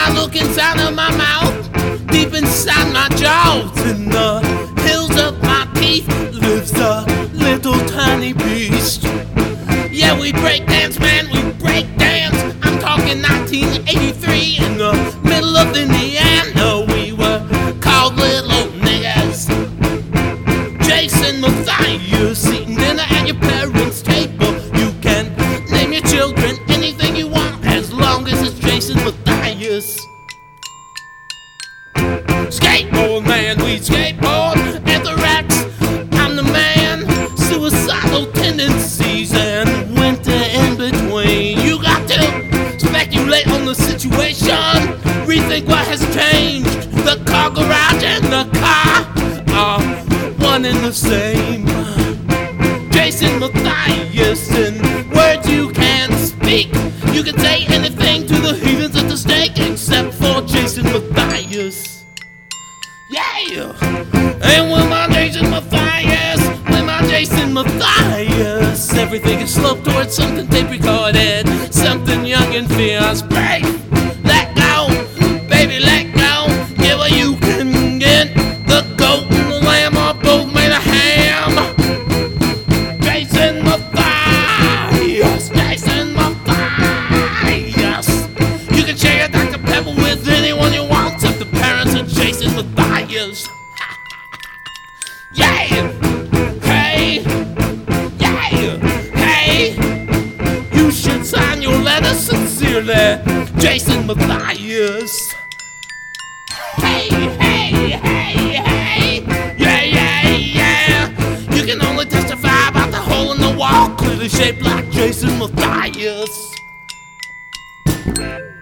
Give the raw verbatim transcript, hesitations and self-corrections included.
I look inside of my mouth, deep inside my jaws, in the hills of my teeth lives a little tiny beast. Yeah, we break dance, man, we break dance. I'm talking nineteen eighty-three, in the middle of Indiana. We were called little niggas. Jason Matthias, eating dinner at your parents' table. You can name your children anything you want, as long as it's Jason Matthias. Skateboard, man, we skateboard. Anthrax, I'm the man. Suicidal tendencies and winter in between. You got to speculate on the situation, rethink what has changed. The car garage and the car are one and the same. Jason Matthias, in words you can't speak. You can say anything to the heathens at the stake, except for Jason Matthias. Yeah! And with my Jason Matthias, with my Jason Matthias, everything is sloped towards something tape recorded, something young and fierce. Break, let go, baby, let go. Get what you can get. The goat and the lamb are both made of ham. Jason Matthias, Jason Matthias. You can share your Doctor Pepper with anyone you want, except the parents of Jason Matthias. Yeah! Hey! Yeah! Hey! You should sign your letter sincerely, Jason Matthias. Hey! Hey! Hey! Hey! Yeah! Yeah! Yeah! You can only testify about the hole in the wall, clearly shaped like Jason Matthias.